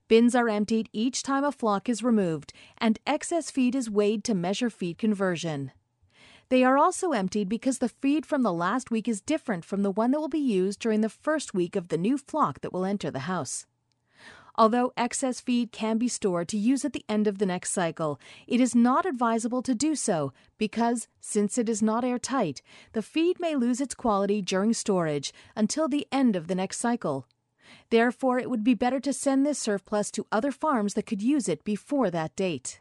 Bins are emptied each time a flock is removed, and excess feed is weighed to measure feed conversion. They are also emptied because the feed from the last week is different from the one that will be used during the first week of the new flock that will enter the house. Although excess feed can be stored to use at the end of the next cycle, it is not advisable to do so because, since it is not airtight, the feed may lose its quality during storage until the end of the next cycle. Therefore, it would be better to send this surplus to other farms that could use it before that date.